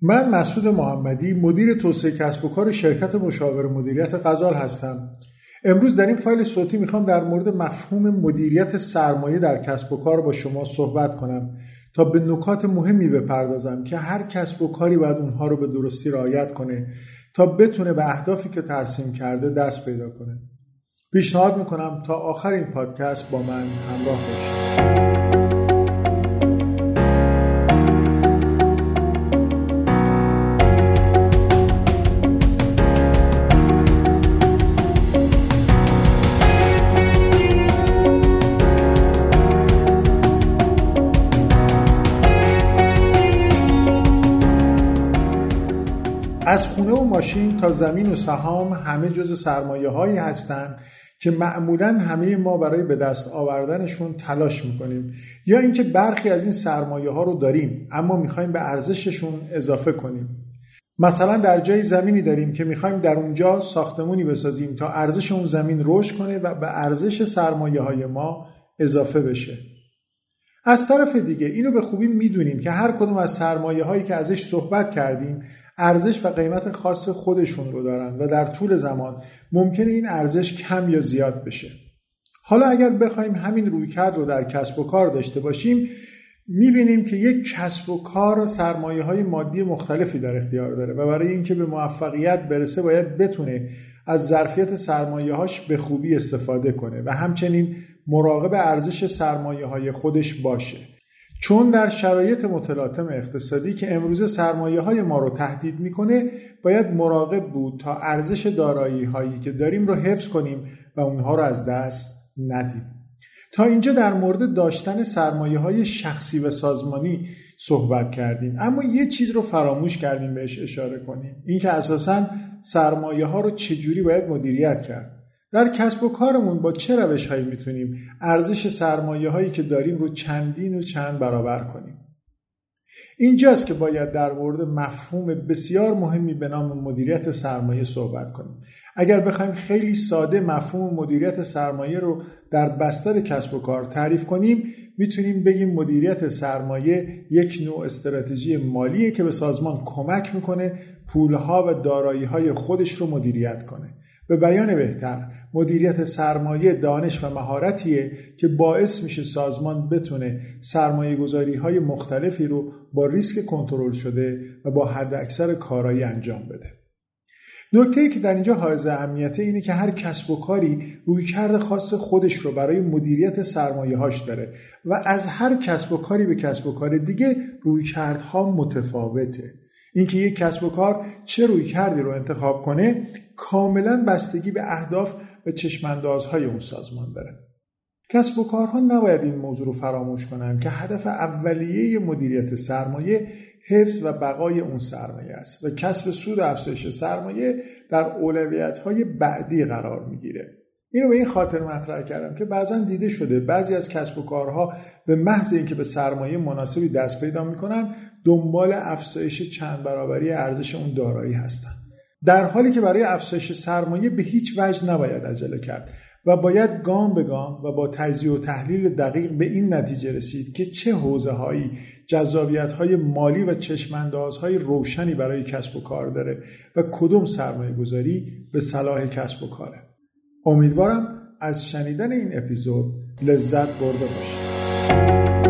من مسعود محمدی، مدیر توسعه کسب و کار شرکت مشاور مدیریت غزال هستم. امروز در این فایل صوتی میخوام در مورد مفهوم مدیریت سرمایه در کسب و کار با شما صحبت کنم تا به نکات مهمی بپردازم که هر کسب و کاری باید اونها رو به درستی رعایت کنه تا بتونه به اهدافی که ترسیم کرده دست پیدا کنه. پیشنهاد میکنم تا آخر این پادکست با من همراه باشید. از خونه و ماشین تا زمین و سهام همه جزء سرمایه‌هایی هستند که معمولاً همه ما برای به دست آوردنشون تلاش میکنیم، یا اینکه برخی از این سرمایه‌ها رو داریم اما میخوایم به ارزششون اضافه کنیم. مثلا در جای زمینی داریم که میخوایم در اونجا ساختمونی بسازیم تا ارزش اون زمین رشد کنه و به ارزش سرمایه‌های ما اضافه بشه. از طرف دیگه اینو به خوبی میدونیم که هر کدوم از سرمایه‌هایی که ازش صحبت کردیم ارزش و قیمت خاص خودشون رو دارن و در طول زمان ممکنه این ارزش کم یا زیاد بشه. حالا اگر بخوایم همین رویکرد رو در کسب و کار داشته باشیم، میبینیم که یک کسب و کار سرمایه‌های مادی مختلفی در اختیار داره و برای اینکه به موفقیت برسه باید بتونه از ظرفیت سرمایه‌هاش به خوبی استفاده کنه و همچنین مراقب ارزش سرمایه‌های خودش باشه. چون در شرایط متلاطم اقتصادی که امروزه سرمایه‌های ما رو تهدید میکنه، باید مراقب بود تا ارزش دارایی‌هایی که داریم رو حفظ کنیم و اونها رو از دست ندیم. تا اینجا در مورد داشتن سرمایه‌های شخصی و سازمانی صحبت کردیم، اما یه چیز رو فراموش کردیم بهش اشاره کنیم، این که اساساً سرمایه‌ها رو چجوری باید مدیریت کرد. در کسب و کارمون با چه روش‌هایی میتونیم ارزش سرمایه‌هایی که داریم رو چندین و چند برابر کنیم؟ اینجاست که باید در مورد مفهوم بسیار مهمی به نام مدیریت سرمایه صحبت کنیم. اگر بخوایم خیلی ساده مفهوم مدیریت سرمایه رو در بستر کسب و کار تعریف کنیم، میتونیم بگیم مدیریت سرمایه یک نوع استراتژی مالیه که به سازمان کمک میکنه پولها و دارایی‌های خودش رو مدیریت کنه. به بیان بهتر، مدیریت سرمایه دانش و مهارتیه که باعث میشه سازمان بتونه سرمایه گذاری‌های مختلفی رو با ریسک کنترل شده و با حداکثر کارایی انجام بده. نکته‌ای که در اینجا حائز اهمیته اینه که هر کسب و کاری رویکرد خاص خودش رو برای مدیریت سرمایه‌هاش داره و از هر کسب و کاری به کسب و کار دیگه رویکردها متفاوته. اینکه یک کسب و کار چه رویکردی رو انتخاب کنه کاملا بستگی به اهداف و چشماندازهای اون سازمان داره. کسب و کارها نباید این موضوع رو فراموش کنن که هدف اولیه مدیریت سرمایه حفظ و بقای اون سرمایه است و کسب سود و افزایش سرمایه در اولویت‌های بعدی قرار میگیره. اینو به این خاطر مطرح کردم که بعضا دیده شده بعضی از کسب و کارها به محض اینکه به سرمایه مناسبی دست پیدا میکنن دنبال افزایش چند برابری ارزش اون دارایی هستن، در حالی که برای افزایش سرمایه به هیچ وجه نباید عجله کرد و باید گام به گام و با تجزیه و تحلیل دقیق به این نتیجه رسید که چه حوزه‌هایی جذابیت‌های مالی و چشم‌اندازهای روشنی برای کسب و کار داره و کدوم سرمایه‌گذاری به صلاح کسب و کاره. امیدوارم از شنیدن این اپیزود لذت برده باشید.